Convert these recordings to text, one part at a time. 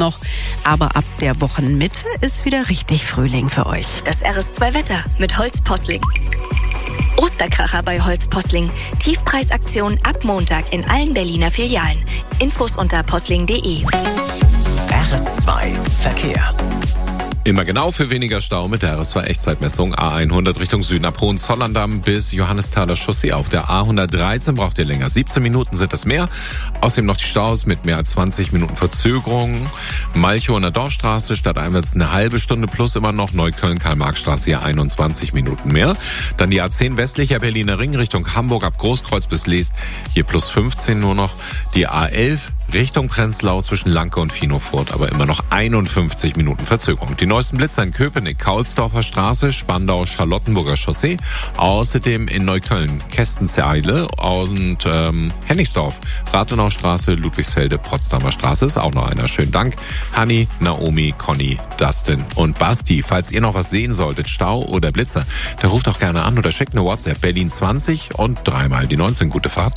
noch. Aber ab der Wochenmitte ist wieder richtig Frühling für euch. Das RS2-Wetter mit Holz Posling. Osterkracher bei Holz Posling. Tiefpreisaktion ab Montag in allen Berliner Filialen. Infos unter posling.de. RS2 Verkehr. Immer genau für weniger Stau mit der RS2-Echtzeitmessung. A100 Richtung Süden ab Hohenzollern-Damm bis Johannesthaler Chaussee. Auf der A113 braucht ihr länger. 17 Minuten sind es mehr. Außerdem noch die Staus mit mehr als 20 Minuten Verzögerung. Malchow an der Dorfstraße statt einwärts eine halbe Stunde plus immer noch. Neukölln-Karl-Marx-Straße hier 21 Minuten mehr. Dann die A10 westlicher Berliner Ring Richtung Hamburg ab Großkreuz bis Leest. Hier plus 15 nur noch. Die A11 Richtung Prenzlau zwischen Lanke und Finofurt, aber immer noch 51 Minuten Verzögerung. Die neuesten Blitzer in Köpenick, Kaulsdorfer Straße, Spandau, Charlottenburger Chaussee. Außerdem in Neukölln, Kästenzeile und Hennigsdorf, Rathenaustraße, Ludwigsfelde, Potsdamer Straße ist auch noch einer. Schönen Dank. Hanni, Naomi, Conny, Dustin und Basti. Falls ihr noch was sehen solltet, Stau oder Blitzer, da ruft doch gerne an oder schickt eine WhatsApp. Berlin 20 und dreimal die 19. Gute Fahrt.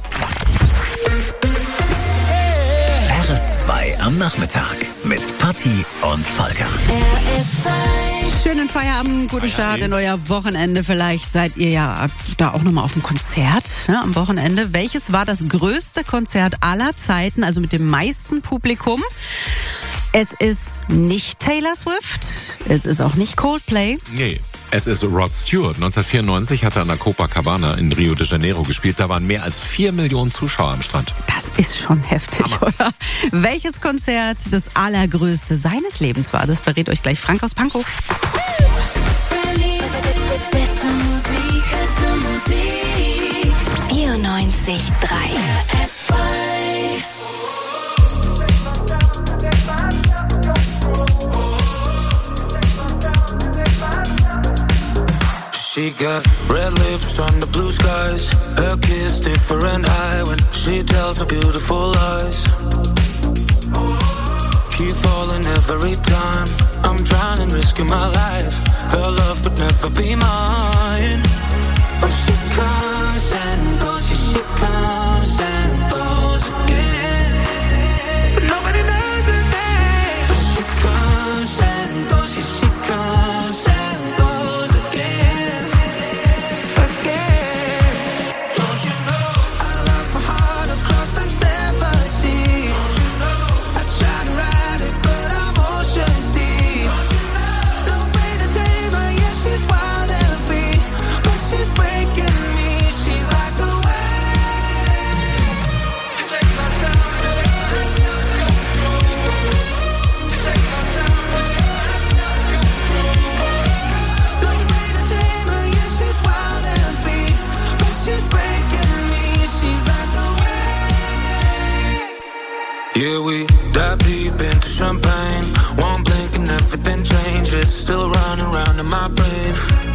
RS2 am Nachmittag mit Patti und Volker. Schönen Feierabend, guten Start in euer Wochenende. Vielleicht seid ihr ja da auch nochmal auf dem Konzert, ne, am Wochenende. Welches war das größte Konzert aller Zeiten, also mit dem meisten Publikum? Es ist nicht Taylor Swift, es ist auch nicht Coldplay. Nee. Es ist Rod Stewart. 1994 hat er an der Copacabana in Rio de Janeiro gespielt. Da waren mehr als 4 Millionen Zuschauer am Strand. Das ist schon heftig, Hammer. Oder? Welches Konzert das allergrößte seines Lebens war, das verrät euch gleich Frank aus Pankow. 94,3 She got red lips on the blue skies. Her kiss different high when she tells her beautiful lies. Keep falling every time. I'm drowning, risking my life. Her love could never be mine. But she comes and goes, she comes and goes again. But nobody knows her name. But she comes and goes, she comes and goes again. Yeah, we dive deep into champagne. One blink and everything changes. Still running around in my brain.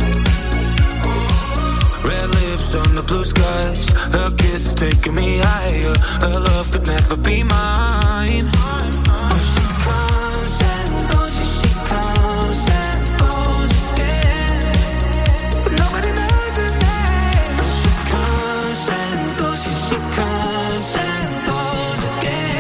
Red lips on the blue skies. Her kiss is taking me higher. Her love could never be mine. But she comes and goes, she comes and goes again. But nobody knows her name. But she comes and goes, she comes and goes again.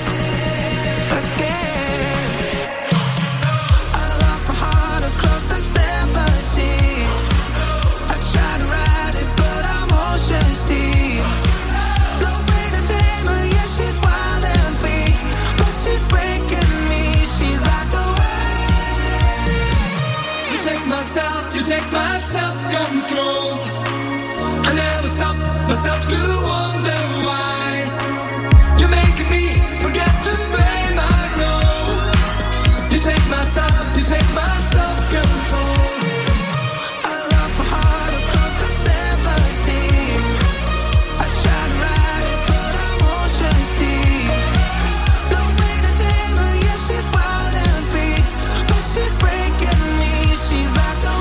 You take my self-control. I never stop myself to wonder why. You're making me forget to blame, I know. You take my self-control. I lost my heart across the 7 seas. I tried to ride it, but I'm ocean deep. No way to tame her, yeah, she's wild and free. But she's breaking me, she's like a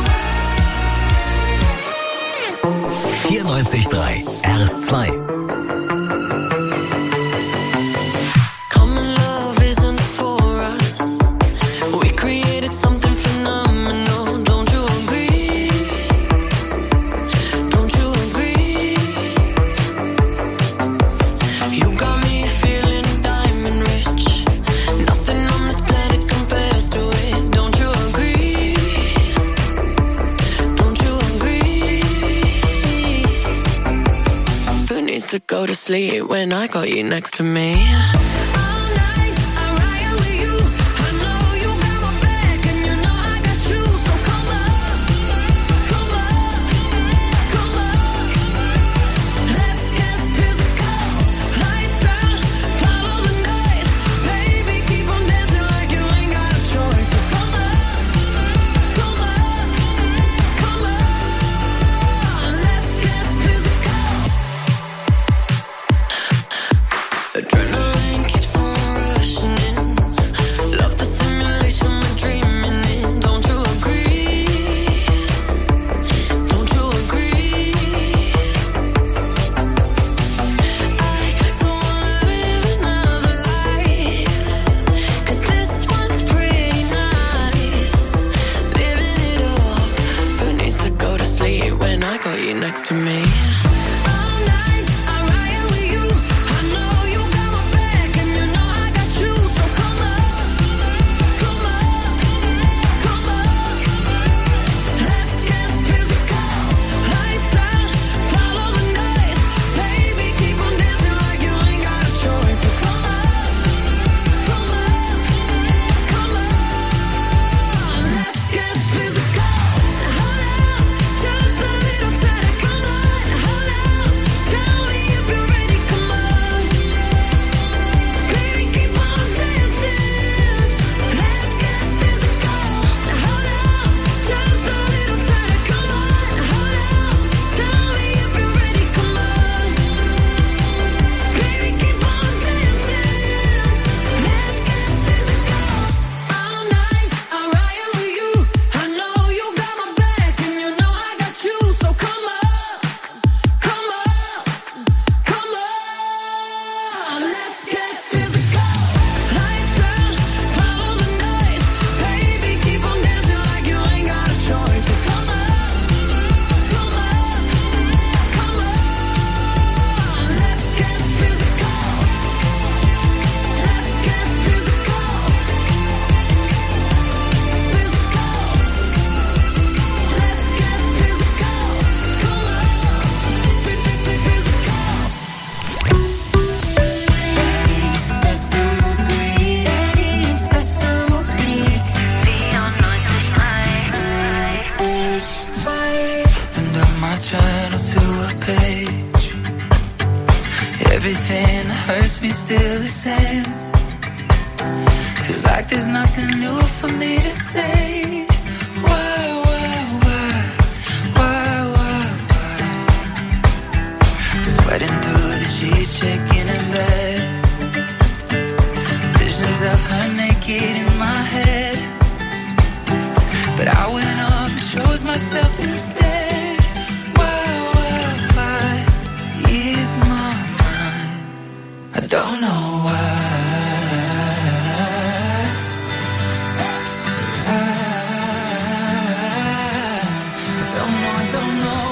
94,3 RS2. You got me feeling diamond rich. Nothing on this planet go to sleep when I got you next to me. Adrenaline keeps on rushing in. Love the simulation we're dreaming in. Don't you agree? Don't you agree? I don't wanna live another life, 'cause this one's pretty nice. Living it up. Who needs to go to sleep when I got you next to me? Everything that hurts me still the same. Feels like there's nothing new for me to say. Why? Sweating through the sheets, shaking in bed. Visions of her naked in my head. But I went off and chose myself instead. Why is my mind? I don't know why. I don't know.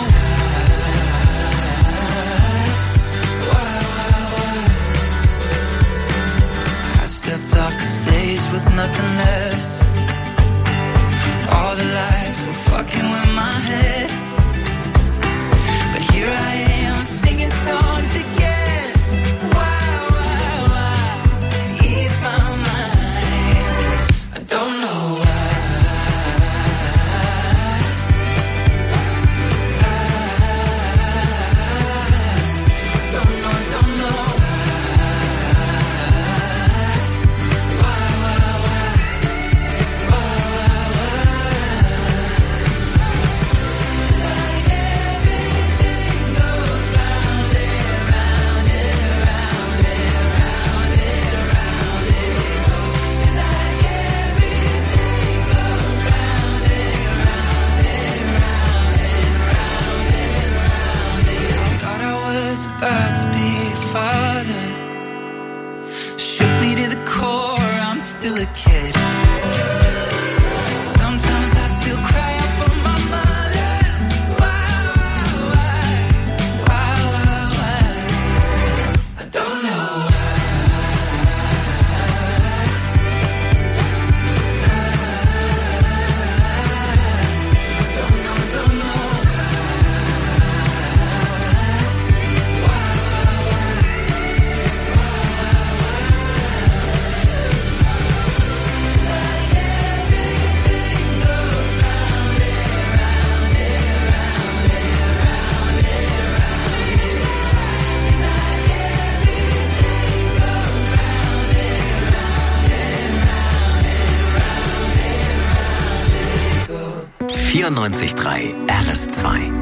I stepped off the stage with nothing left. All the lights were fucking with my head. But here I am singing songs again. Why? Ease my mind. I don't know why. About to be a father. Shook me to the core, I'm still a kid. Sometimes I still cry out for my mother. Why? I don't know why. Don't know. 94.3 RS2.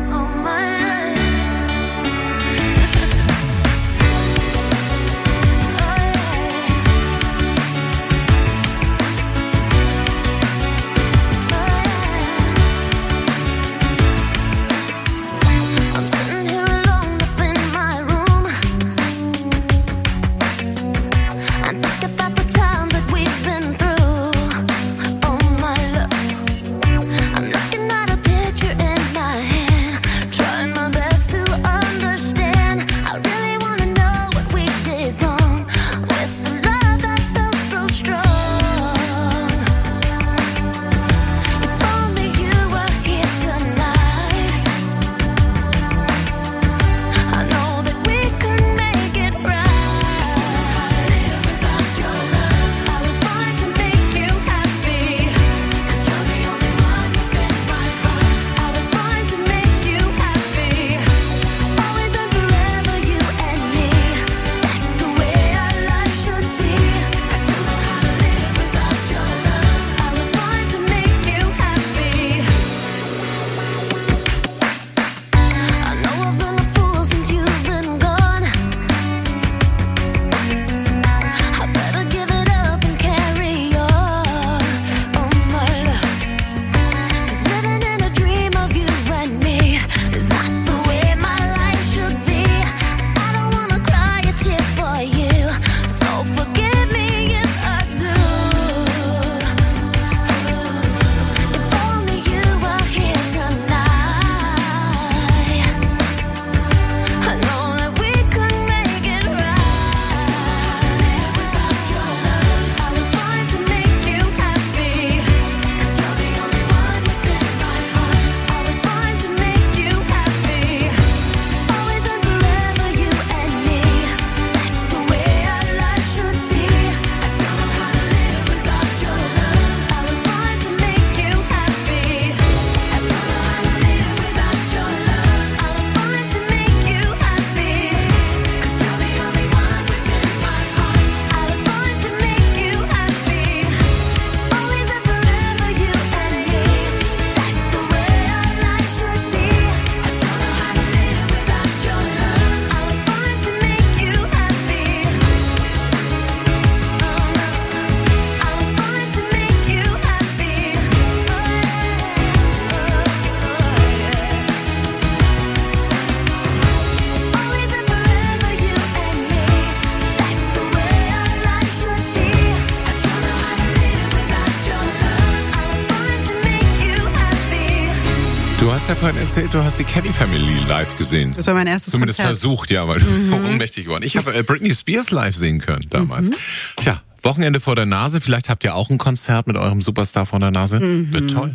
Du hast ja vorhin erzählt, du hast die Kelly Family live gesehen. Das war mein erstes Zumindest Konzert. Versucht, ja, weil du ohnmächtig geworden. Ich habe Britney Spears live sehen können damals. Tja, Wochenende vor der Nase. Vielleicht habt ihr auch ein Konzert mit eurem Superstar vor der Nase. Wird toll.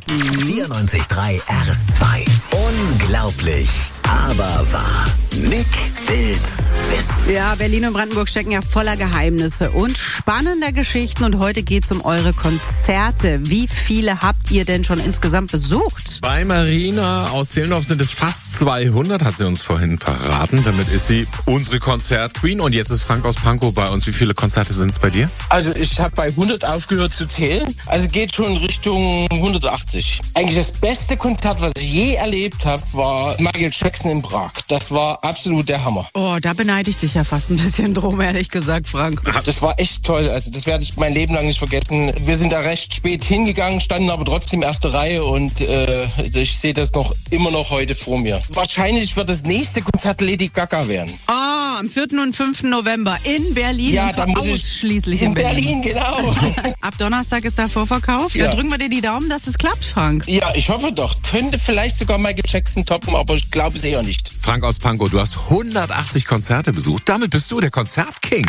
94.3 RS2. Unglaublich, aber wahr. Nick will's wissen. Ja, Berlin und Brandenburg stecken ja voller Geheimnisse und spannender Geschichten. Und heute geht's um eure Konzerte. Wie viele habt ihr denn schon insgesamt besucht? Bei Marina aus Zehlendorf sind es fast 200, hat sie uns vorhin verraten. Damit ist sie unsere Konzertqueen. Und jetzt ist Frank aus Pankow bei uns. Wie viele Konzerte sind es bei dir? Also ich habe bei 100 aufgehört zu zählen. Also geht schon Richtung 180. Eigentlich das beste Konzert, was ich je erlebt habe, war Michael Jackson in Prag. Das war absolut der Hammer. Oh, da beneide ich dich ja fast ein bisschen drum, ehrlich gesagt, Frank. Das war echt toll. Also das werde ich mein Leben lang nicht vergessen. Wir sind da recht spät hingegangen, standen aber trotzdem erste Reihe und ich sehe das immer noch heute vor mir. Wahrscheinlich wird das nächste Konzert Lady Gaga werden. Ah, am 4. und 5. November in Berlin. Ja, und zwar da muss ich ausschließlich in Berlin. Genau. Ab Donnerstag ist da Vorverkauf. Ja. Dann drücken wir dir die Daumen, dass es klappt, Frank. Ja, ich hoffe doch. Könnte vielleicht sogar Michael Jackson toppen, aber ich glaube es eher nicht. Frank aus Pankow, du hast 180 Konzerte besucht. Damit bist du der Konzertking.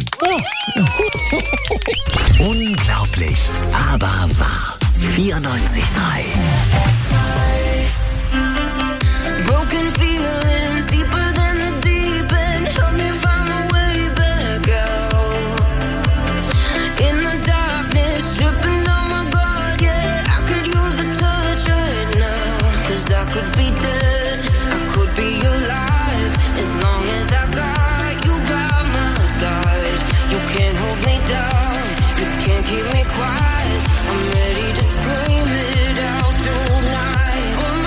Unglaublich, aber wahr. 94.3 Broken feelings deeper than the deep end. Help me find my way back out. In the darkness, stripping on my guard, yeah. I could use a touch right now. 'Cause I could be dead, I could be alive. As long as I got you by my side. You can't hold me down, you can't keep me quiet. I'm ready to scream it out tonight. Oh,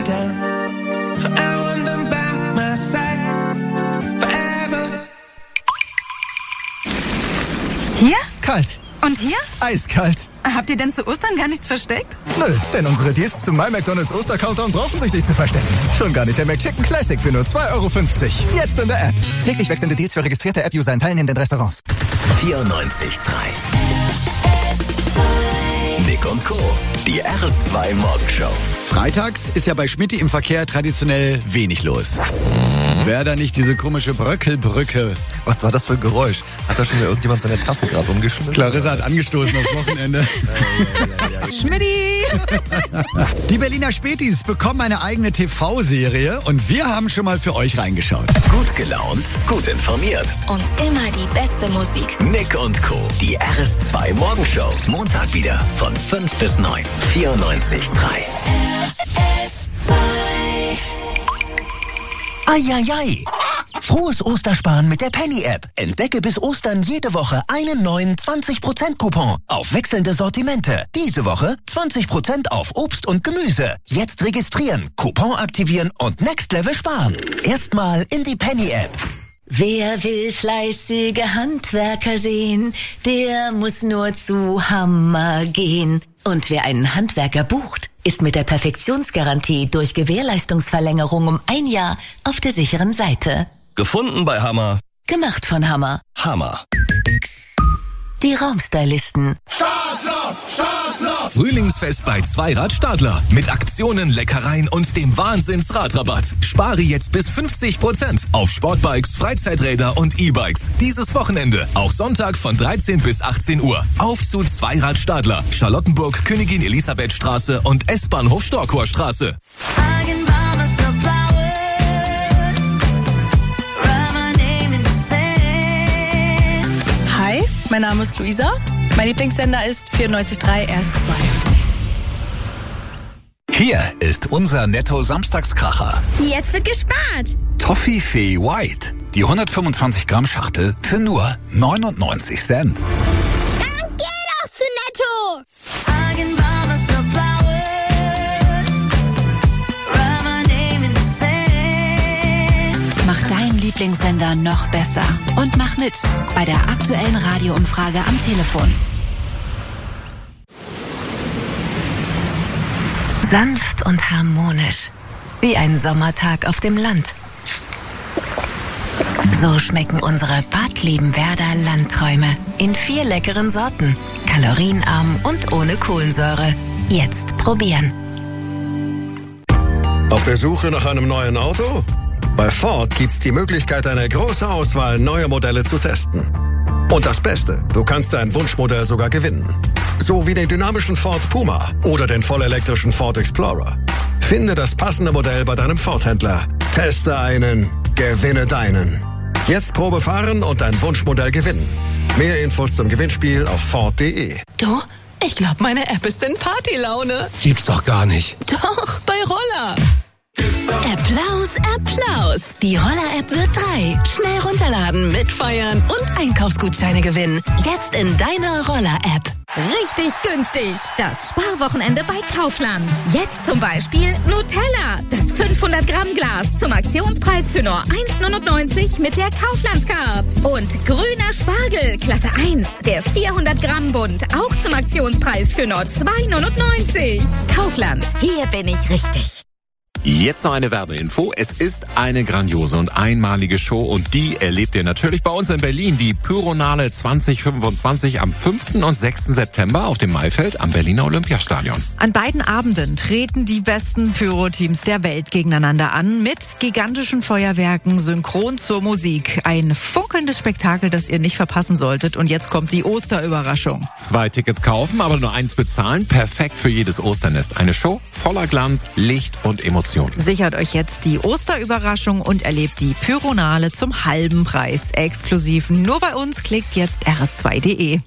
down. I want them by my side forever. Hier? Kalt. Und hier? Eiskalt. Habt ihr denn zu Ostern gar nichts versteckt? Nö, denn unsere Deals zum My McDonald's Oster-Countdown brauchen sich nicht zu verstecken. Schon gar nicht der McChicken Classic für nur 2,50 €. Jetzt in der App. Täglich wechselnde Deals für registrierte App-User in teilnehmenden Restaurants. 94.3 Nick und Co. Die RS2 Morgenshow. Freitags ist ja bei Schmitti im Verkehr traditionell wenig los. Wäre da nicht diese komische Bröckelbrücke? Was war das für ein Geräusch? Hat da schon wieder irgendjemand seine Tasse gerade umgeschmissen? Clarissa hat angestoßen aufs Wochenende. Schmidti! Die Berliner Spätis bekommen eine eigene TV-Serie und wir haben schon mal für euch reingeschaut. Gut gelaunt, gut informiert. Und immer die beste Musik. Nick und Co. Die RS2 Morgenshow. Montag wieder von 5 bis 9. 94.3 RS2. Eieiei. Frohes Ostersparen mit der Penny-App. Entdecke bis Ostern jede Woche einen neuen 20%-Coupon auf wechselnde Sortimente. Diese Woche 20% auf Obst und Gemüse. Jetzt registrieren, Coupon aktivieren und Next Level sparen. Erstmal in die Penny-App. Wer will fleißige Handwerker sehen, der muss nur zu Hammer gehen. Und wer einen Handwerker bucht, ist mit der Perfektionsgarantie durch Gewährleistungsverlängerung um 1 Jahr auf der sicheren Seite. Gefunden bei Hammer. Gemacht von Hammer. Hammer. Die Raumstylisten. Stadler! Frühlingsfest bei Zweirad Stadler. Mit Aktionen, Leckereien und dem Wahnsinns-Radrabatt. Spare jetzt bis 50% auf Sportbikes, Freizeiträder und E-Bikes. Dieses Wochenende, auch Sonntag von 13 bis 18 Uhr. Auf zu Zweirad Stadler. Charlottenburg, Königin Elisabeth Straße und S-Bahnhof Storkower-Straße. Hi, mein Name ist Luisa. Mein Lieblingssender ist 94.3 RS2. Hier ist unser Netto-Samstagskracher. Jetzt wird gespart. Toffifee White. Die 125 Gramm Schachtel für nur 99 Cent. Dann geh doch zu Netto. Mach deinen Lieblingssender noch besser und mach mit bei der aktuellen Radioumfrage am Telefon. Sanft und harmonisch, wie ein Sommertag auf dem Land. So schmecken unsere Bad Liebenwerder Landträume in 4 leckeren Sorten, kalorienarm und ohne Kohlensäure. Jetzt probieren. Auf der Suche nach einem neuen Auto? Bei Ford gibt's die Möglichkeit, eine große Auswahl neuer Modelle zu testen. Und das Beste, du kannst dein Wunschmodell sogar gewinnen. So wie den dynamischen Ford Puma oder den vollelektrischen Ford Explorer. Finde das passende Modell bei deinem Ford-Händler. Teste einen, gewinne deinen. Jetzt Probe fahren und dein Wunschmodell gewinnen. Mehr Infos zum Gewinnspiel auf Ford.de. Du, ich glaube, meine App ist in Partylaune. Gibt's doch gar nicht. Doch, bei Roller. Applaus, Applaus. Die Roller-App wird 3. Schnell runterladen, mitfeiern und Einkaufsgutscheine gewinnen. Jetzt in deiner Roller-App. Richtig günstig. Das Sparwochenende bei Kaufland. Jetzt zum Beispiel Nutella. Das 500 Gramm Glas zum Aktionspreis für nur 1,99 mit der Kaufland-Card. Und grüner Spargel, Klasse 1. Der 400 Gramm Bund. Auch zum Aktionspreis für nur 2,99. Kaufland. Hier bin ich richtig. Jetzt noch eine Werbeinfo. Es ist eine grandiose und einmalige Show und die erlebt ihr natürlich bei uns in Berlin. Die Pyronale 2025 am 5. und 6. September auf dem Maifeld am Berliner Olympiastadion. An beiden Abenden treten die besten Pyro-Teams der Welt gegeneinander an mit gigantischen Feuerwerken synchron zur Musik. Ein funkelndes Spektakel, das ihr nicht verpassen solltet. Und jetzt kommt die Osterüberraschung. 2 Tickets kaufen, aber nur 1 bezahlen. Perfekt für jedes Osternest. Eine Show voller Glanz, Licht und Emotionen. Sichert euch jetzt die Osterüberraschung und erlebt die Pyronale zum halben Preis. Exklusiv nur bei uns. Klickt jetzt rs2.de.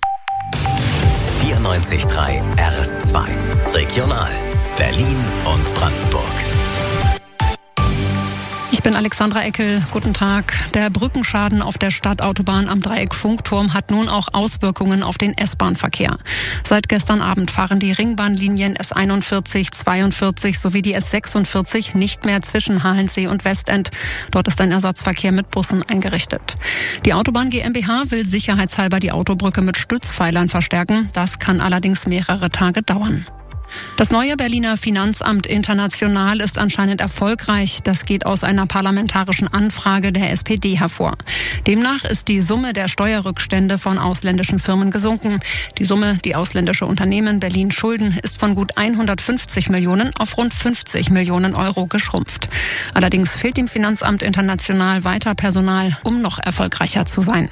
94.3 RS2. Regional. Berlin und Brandenburg. Ich bin Alexandra Eckel. Guten Tag. Der Brückenschaden auf der Stadtautobahn am Dreieck Funkturm hat nun auch Auswirkungen auf den S-Bahn-Verkehr. Seit gestern Abend fahren die Ringbahnlinien S41, 42 sowie die S46 nicht mehr zwischen Halensee und Westend. Dort ist ein Ersatzverkehr mit Bussen eingerichtet. Die Autobahn GmbH will sicherheitshalber die Autobrücke mit Stützpfeilern verstärken. Das kann allerdings mehrere Tage dauern. Das neue Berliner Finanzamt International ist anscheinend erfolgreich. Das geht aus einer parlamentarischen Anfrage der SPD hervor. Demnach ist die Summe der Steuerrückstände von ausländischen Firmen gesunken. Die Summe, die ausländische Unternehmen Berlin schulden, ist von gut 150 Millionen auf rund 50 Millionen Euro geschrumpft. Allerdings fehlt dem Finanzamt International weiter Personal, um noch erfolgreicher zu sein.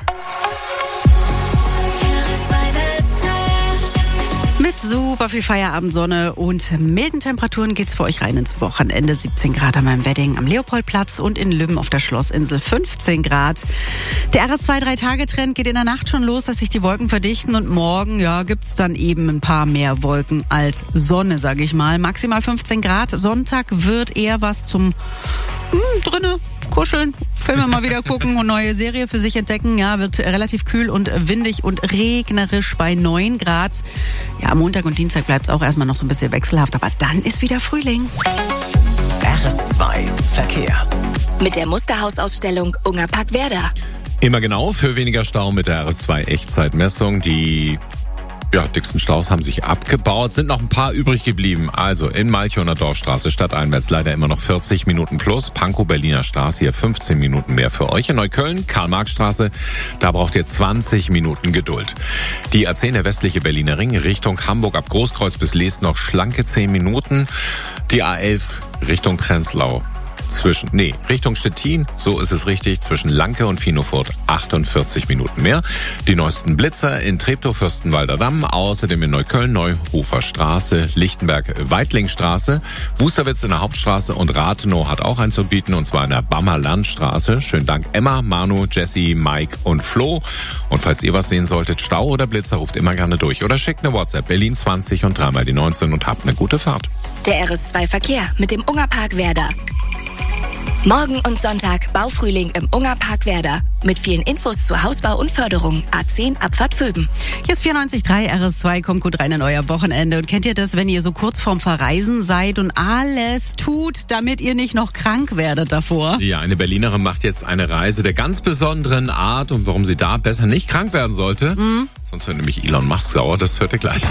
Mit super viel Feierabendsonne und milden Temperaturen geht's für euch rein ins Wochenende. 17 Grad am Wedding am Leopoldplatz und in Lübben auf der Schlossinsel 15 Grad. Der RS2-3-Tage-Trend geht in der Nacht schon los, dass sich die Wolken verdichten und morgen, gibt's dann eben ein paar mehr Wolken als Sonne, sage ich mal. Maximal 15 Grad. Sonntag wird eher was zum drinne kuscheln, Filme mal wieder gucken und neue Serie für sich entdecken. Ja, wird relativ kühl und windig und regnerisch bei 9 Grad. Ja, am Montag und Dienstag bleibt es auch erstmal noch so ein bisschen wechselhaft, aber dann ist wieder Frühling. RS2 Verkehr. Mit der Musterhausausstellung Ungerpark Werder. Immer genau für weniger Stau mit der RS2 Echtzeitmessung. Die dicksten Staus haben sich abgebaut, sind noch ein paar übrig geblieben. Also in Malchoner Dorfstraße stadteinwärts leider immer noch 40 Minuten plus. Pankow Berliner Straße hier 15 Minuten mehr für euch. In Neukölln, Karl-Marx-Straße, da braucht ihr 20 Minuten Geduld. Die A10, der westliche Berliner Ring, Richtung Hamburg ab Großkreuz bis Leest noch schlanke 10 Minuten. Die A11 Richtung Prenzlau. Richtung Stettin, so ist es richtig, zwischen Lanke und Finofurt 48 Minuten mehr. Die neuesten Blitzer in Treptow, Fürstenwalder Damm, außerdem in Neukölln, Neuhofer Straße, Lichtenberg, Weitlingstraße, Wusterwitz in der Hauptstraße und Rathenow hat auch einen zu bieten, und zwar in der Bammer Landstraße. Schönen Dank Emma, Manu, Jessie, Mike und Flo. Und falls ihr was sehen solltet, Stau oder Blitzer, ruft immer gerne durch oder schickt eine WhatsApp Berlin 20 und 3 mal die 19 und habt eine gute Fahrt. Der RS2 Verkehr mit dem Ungerpark Werder. Morgen und Sonntag Baufrühling im Ungerpark Werder. Mit vielen Infos zu Hausbau und Förderung. A10 Abfahrt Vöben. Hier ist 94.3 RS2, kommt gut rein in euer Wochenende. Und kennt ihr das, wenn ihr so kurz vorm Verreisen seid und alles tut, damit ihr nicht noch krank werdet davor? Ja, eine Berlinerin macht jetzt eine Reise der ganz besonderen Art, und warum sie da besser nicht krank werden sollte. Sonst wird nämlich Elon Musk sauer, das hört ihr gleich.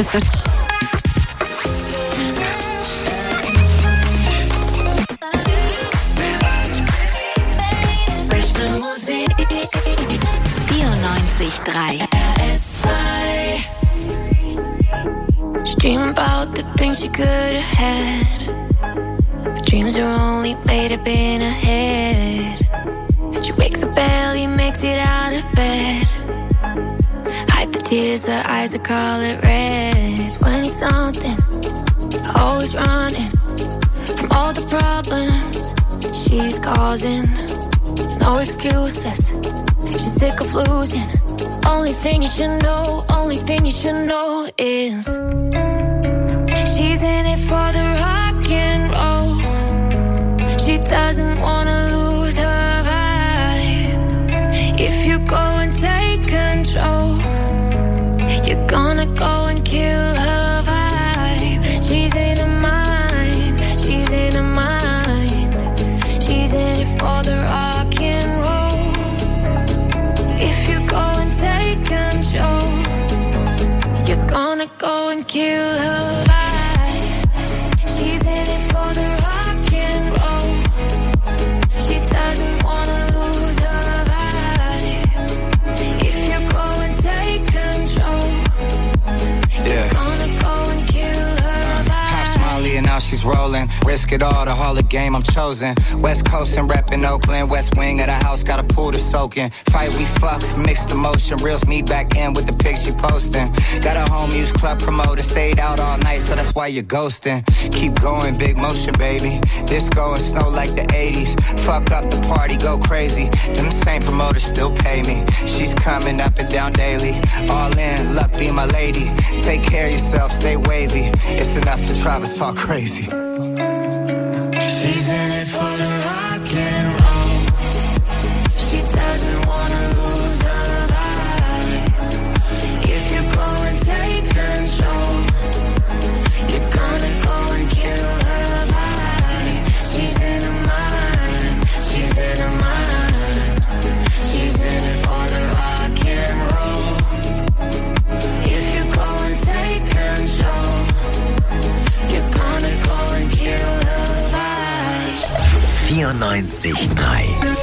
94.3 She dream about the things she could have had, but dreams are only made up in her head. She wakes up early, makes it out of bed, hide the tears, her eyes are color red. 20-something, always running from all the problems she's causing. No excuses, she's sick of losing. Only thing you should know is she's in it for the rock and roll. She doesn't wanna lose her vibe. If you go and take control, you're gonna go and kill her vibe. She's in her mind, she's in her mind. She's in it for the rock and roll. If you go and take control, you're gonna go and kill her vibe. She's in it for the rock and roll. She doesn't wanna lose her vibe. If you go and take control, you're gonna go and kill her vibe. Pop Smiley and now she's rolling. Risk it all, the Hall of Game, I'm chosen. West Coast and reppin' Oakland. West wing of the house, got a pool to soak in. Fight, we fuck, mixed emotion. Reels me back in with the pics she posting. Got a home use club promoter. Stayed out all night, so that's why you're ghosting. Keep going, big motion, baby. Disco and snow like the 80s. Fuck up the party, go crazy. Them same promoters still pay me. She's coming up and down daily. All in, luck be my lady. Take care of yourself, stay wavy. It's enough to drive us all crazy. She's in it for the rock and roll. 94.3.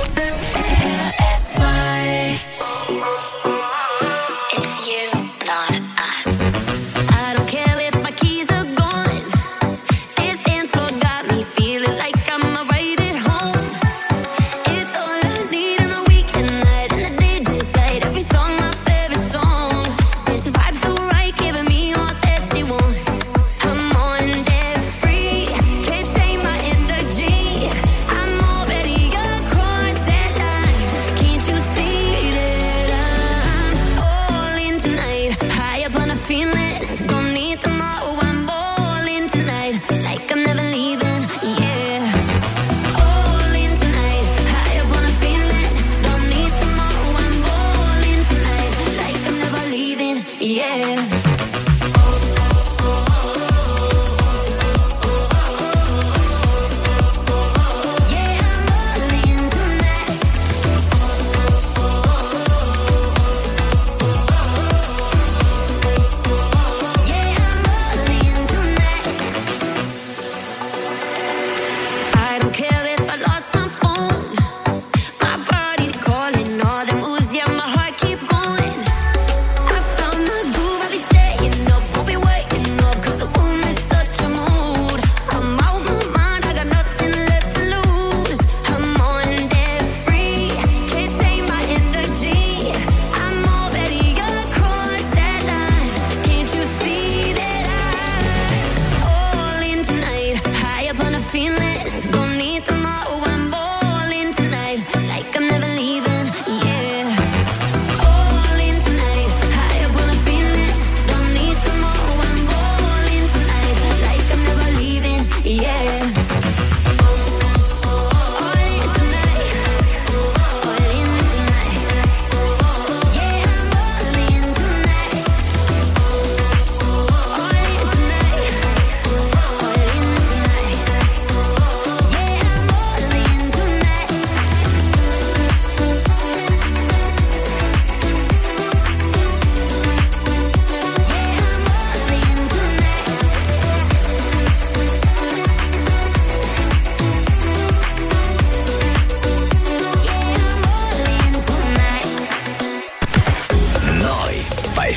Bei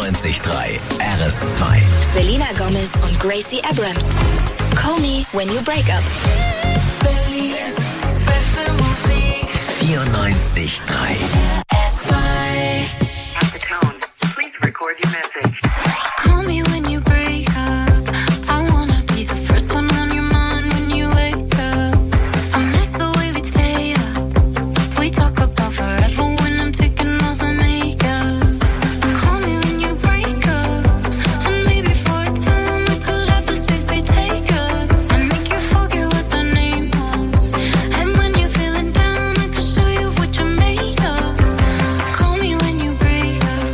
94.3 RS2. Selena Gomez und Gracie Abrams. Call me when you break up. 94.3 At the tone, please record your message. Call me when you break up. I wanna be the first one on your mind when you wake up. I miss the way we stay up. We talk about forever when I'm taking off my makeup. Call me when you break up. And maybe for a time we could have the space they take up. And make you forget what the name was. And when you're feeling down, I can show you what you're made of. Call me when you break up.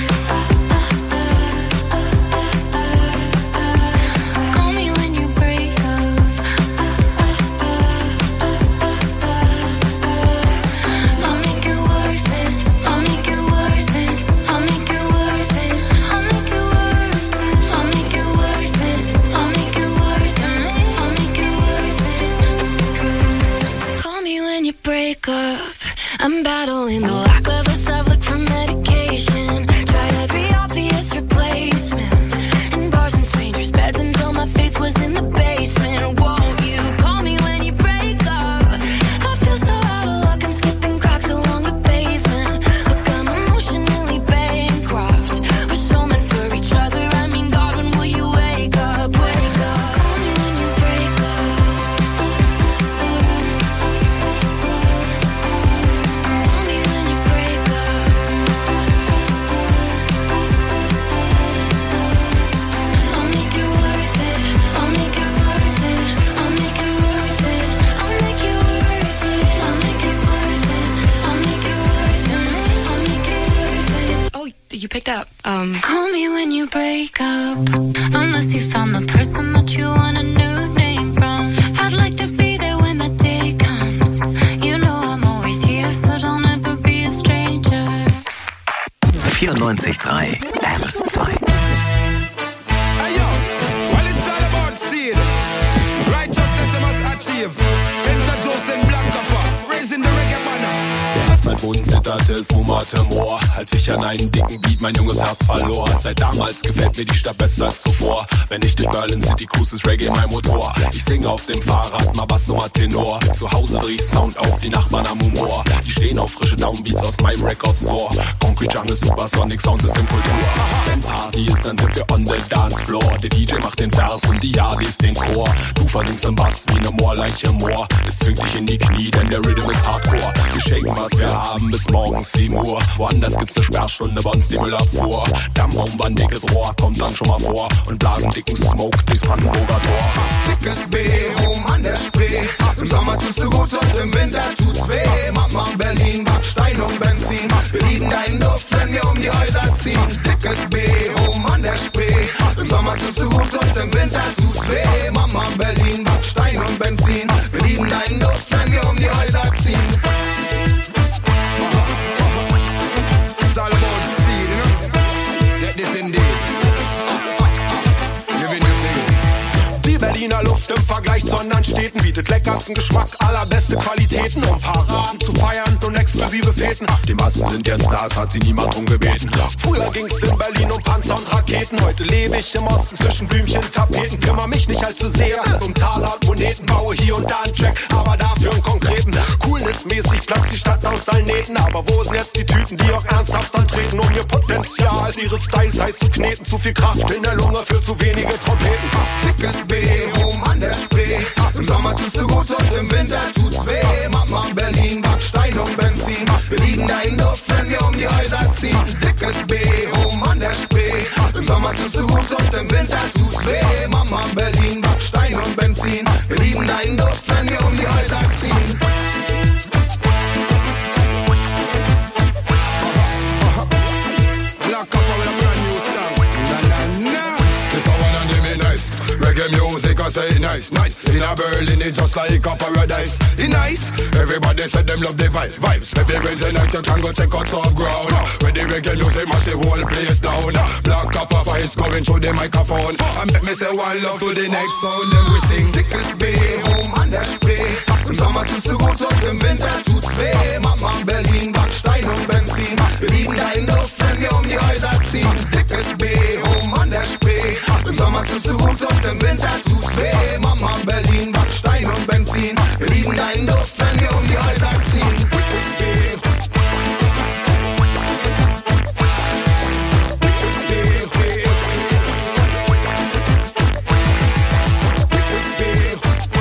Call me when you break up. I'll make it worth it. I'll make it worth it. I'll make it worth it. I'll make it worth it. I'll make it worth it. I'll make it worth it. I'll make it worth it. Call me when you break up. I'm battling the lack of a Sublook for medication. Try every obvious replacement. In bars and strangers' beds until my faith was in the basement. Won't you call me when you break up? I feel so out of luck, I'm skipping cracks along the pavement. Look, I'm emotionally bankrupt. We're so meant for each other. I mean, God, when will you wake up? Wake up. Call me when you break up. Call me when you break up. I'll make it worth it. I'll make it worth it. I'll make it worth it. I'll make it worth it. I'll make it worth it. I'll make it worth it. I'll make it worth it. Oh, you picked up. Call me when you break up. Unless you found the person that you want a new name from. I'd like to be there when that day comes. You know I'm always here, so don't ever be a stranger. 94.3 RS2. Well, it's all about seed. Righteousness you must achieve. Enter Joseph mein Boden zitterte, es wummerte Moor. Als ich an einen dicken Beat mein junges Herz verlor. Seit damals gefällt mir die Stadt besser als zuvor. Wenn ich durch Berlin City cruise, ist Reggae mein Motor. Ich singe auf dem Fahrrad, mal Bass, mal Tenor. Zu Hause dreh ich Sound auf, die Nachbarn am Humor. Die stehen auf frische Downbeats aus meinem Record Store. Concrete Jungle, Supersonic Sound System Kultur. Wenn Party ist, dann sind wir on the dance floor. Der DJ macht den Vers und die Yardis den Chor. Du versingst im Bass wie ne Moorleiche Moor. Es zwingt dich in die Knie, denn der Rhythm ist Hardcore. Wir shaken, was wir haben, bis morgens 7 Uhr. Woanders gibt's ne Sperrstunde, bei uns die Müllabfuhr. Dammraum, war ein dickes Rohr, kommt dann schon mal vor. Und blasen dicken Smoke durchs Brandenburger Tor. Dickes B, oben an der Spree. Im Sommer tust du gut und im Winter tut's weh. Mama Berlin, Backstein und Benzin. Wir lieben deinen Duft, wenn wir um die Häuser ziehen. Dickes B, oben an der Spree. Im Sommer tust du gut und im Winter tut's weh. Mama Berlin, Backstein und Benzin. Wir lieben deinen Duft, wenn wir um die Häuser ziehen. It's all about the seed, you know? Get this indeed. Giving you things. Die Berliner Luft im Vergleich zu anderen Städten bietet leckersten Geschmack, allerbeste Qualitäten, um Paraden zu feiern und exklusive Feten. Die Massen sind jetzt Stars, hat sie niemand drum gebeten. Früher ging's in Berlin um Panzer und Raketen. Heute lebe ich im Osten zwischen Blümchen, Tapeten. Kümmer mich nicht allzu sehr um Taler und Moneten. Baue hier und da einen Track, aber dafür einen konkreten. Coolness-mäßig platzt die Stadt aus allen Nähten. Aber wo sind jetzt die Tüten, die auch ernsthaft antreten, um ihr Potenzial ihres Styles heiß zu kneten? Zu viel Kraft in der Lunge für zu wenige Trompeten. Dickes B, oben an der Spree. Im Sommer tust du gut und im Winter tut's weh. Mama Berlin, Backstein und Benzin. Wir lieben deinen Duft, wenn wir um die Häuser ziehen. Dickes B, oben an der Spree. Im Sommer tust du gut und im Winter tut's weh. Mama Berlin, Backstein und Benzin. Wir lieben deinen Duft, wenn wir um die Häuser ziehen. Reggae music, I say nice, nice. In a Berlin, it's just like a paradise. It's nice. Everybody said them love the vibes. Every Wednesday night you can go check out some ground. When the reggae music mash the whole place down. Black copper voice going through the microphone. And make me say one love to the next sound. Then we sing. Dickes B, oben an der Spree. Im Sommer tust du gut und im Winter tut's weh. Mama Berlin, Backstein und Benzin. Wir lieben deinen Duft, wenn wir um die Häuser ziehen. Dickes B, oben an der Spree. Im Sommer tust du gut und im Winter tut's weh. Mama Berlin, Backstein und Benzin. Wir lieben deinen Duft, wenn wir um die Häuser ziehen. Dickes B. Dickes B.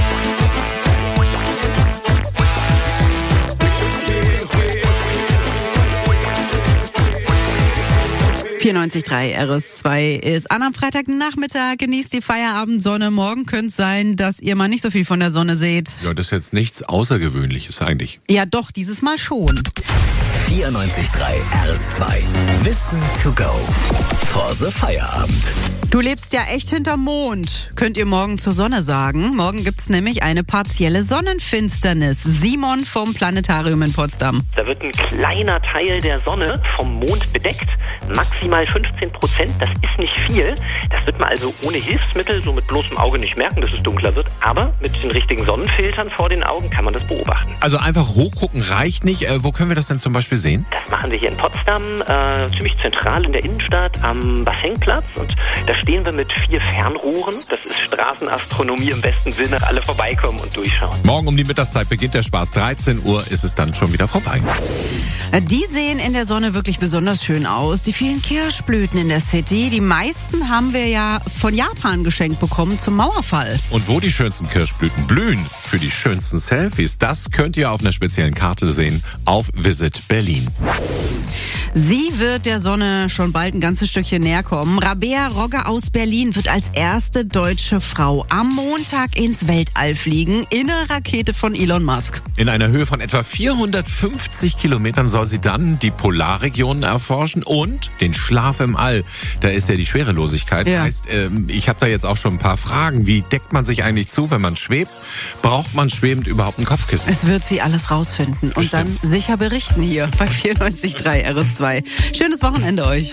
94.3 RS2 ist an am Freitagnachmittag. Genießt die Feierabendsonne. Morgen könnte es sein, dass ihr mal nicht so viel von der Sonne seht. Ja, das ist jetzt nichts Außergewöhnliches eigentlich. Ja doch, dieses Mal schon. 94.3 RS2 Wissen to go for the Feierabend. Du lebst ja echt hinterm Mond, könnt ihr morgen zur Sonne sagen. Morgen gibt's nämlich eine partielle Sonnenfinsternis. Simon vom Planetarium in Potsdam. Da wird ein kleiner Teil der Sonne vom Mond bedeckt, maximal 15%. Das ist nicht viel. Das wird man also ohne Hilfsmittel, so mit bloßem Auge nicht merken, dass es dunkler wird. Aber mit den richtigen Sonnenfiltern vor den Augen kann man das beobachten. Also einfach hochgucken reicht nicht. Wo können wir das denn zum Beispiel sehen? Das machen wir hier in Potsdam, ziemlich zentral in der Innenstadt am Bassenplatz. Und da stehen wir mit 4 Fernrohren. Das ist Straßenastronomie im besten Sinne. Alle vorbeikommen und durchschauen. Morgen um die Mittagszeit beginnt der Spaß. 13 Uhr ist es dann schon wieder vorbei. Die sehen in der Sonne wirklich besonders schön aus. Die vielen Kirschblüten in der City. Die meisten haben wir ja von Japan geschenkt bekommen zum Mauerfall. Und wo die schönsten Kirschblüten blühen für die schönsten Selfies, das könnt ihr auf einer speziellen Karte sehen auf Visit Berlin. Sie wird der Sonne schon bald ein ganzes Stückchen näher kommen. Rabea Rogge aus Berlin wird als erste deutsche Frau am Montag ins Weltall fliegen, in einer Rakete von Elon Musk. In einer Höhe von etwa 450 Kilometern soll sie dann die Polarregionen erforschen und den Schlaf im All. Da ist ja die Schwerelosigkeit. Ja. Heißt, ich habe da jetzt auch schon ein paar Fragen. Wie deckt man sich eigentlich zu, wenn man schwebt? Braucht man schwebend überhaupt ein Kopfkissen? Es wird sie alles rausfinden und dann sicher berichten hier bei 94.3 RS2. Schönes Wochenende euch.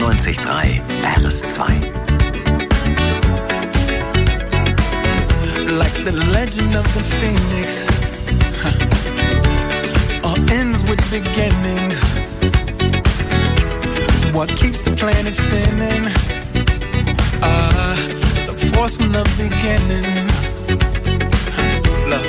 98.3 RS2. Like the legend of the phoenix, all ends with beginnings. What keeps the planet spinning? The force from the beginning. Love.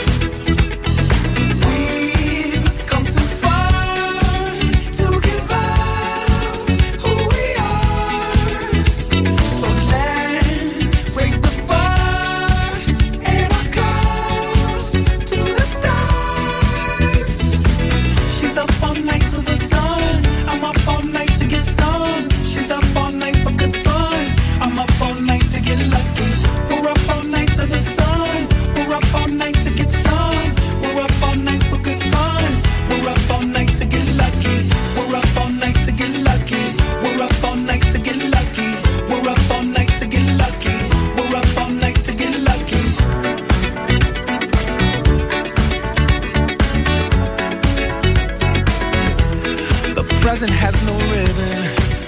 Present has no ribbon.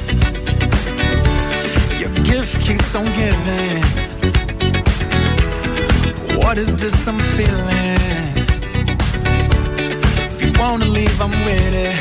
Your gift keeps on giving. What is this I'm feeling? If you wanna leave, I'm with it.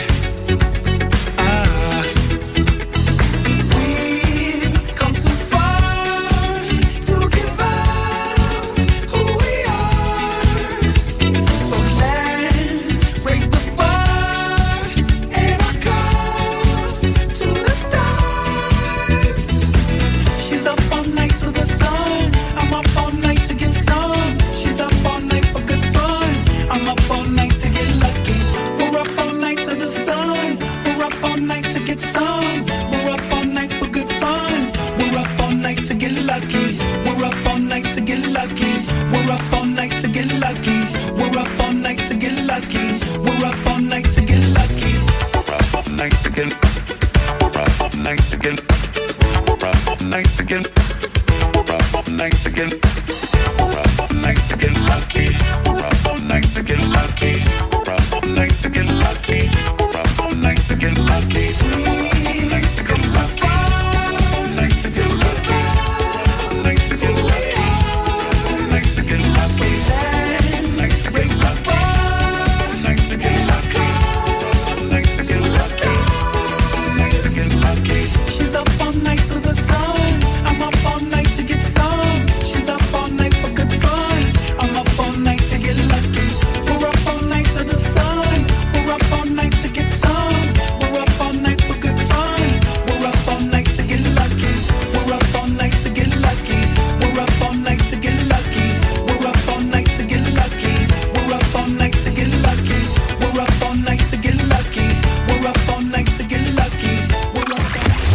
We've come too far to give up who we are. So let's raise the bar and our cups to the stars. She's up all night to the sun. I'm up all night to get some. She's up all night for good fun. I'm up all night to get lucky. We're up all night to the sun. We're up all night to get some. We're up all night for good fun. We're up all night to get lucky. We're up all night to get lucky. We're up all night to get lucky. We're up all night to get lucky. We're up all night to get lucky. We're up all night to get. We're up all night to get. We're up all night to get. We're up all night to get. We're up all night to get lucky. We're up all night to get lucky. We're up all night to get lucky. We're up all night to get lucky. We're up all night to get lucky. All night to get lucky. All night to get lucky. All night to get lucky. All night to raise the bar. All night to get lucky. All night to get lucky. All night to get lucky. She's up all night to the sun. I'm up all night to get some. She's up all night for good fun. I'm up all night to get lucky. We're up all night to the sun. We're up all night to get some. We're up all night for good fun. We're up all night to get lucky. We're up all night to get lucky. We're up all night to get lucky. We're up all night to get lucky. We're up all night to get lucky. We're up all night to get lucky. We're up all night to get lucky. We're up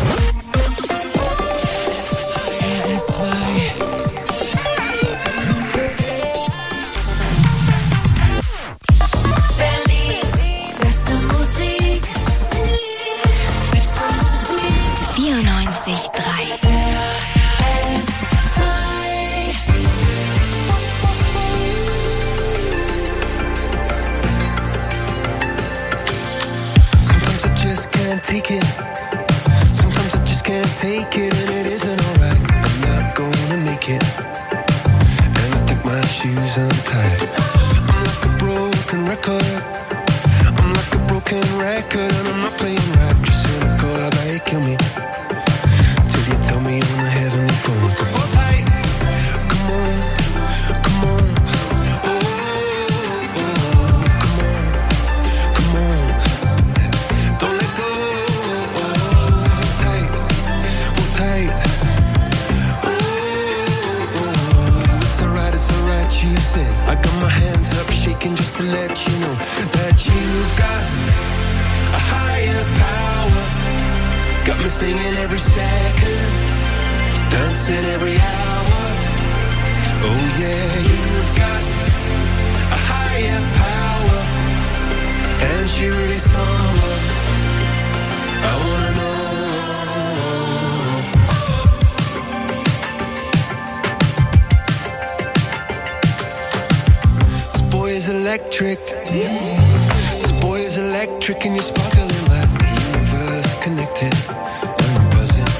Sometimes I just can't take it. Sometimes I just can't take it, and it isn't alright. I'm not gonna make it, and I think my shoes untied. I'm like a broken record. I'm like a broken record, and I'm not playing right. Just cynical, how about you kill me till you tell me on the heavenly phone to hold tight. Come on, come on. Oh, come on, come on. Don't let go. Hold tight, hold tight. It's alright, you said. I got my hands up, shaking just to let you know that you've got a higher power. Got me singing every second, dancing every hour. Oh yeah, you've got a higher power, and she really someone I wanna know. This boy is electric. This boy is electric, and you're sparkling like the universe connected. And I'm buzzing.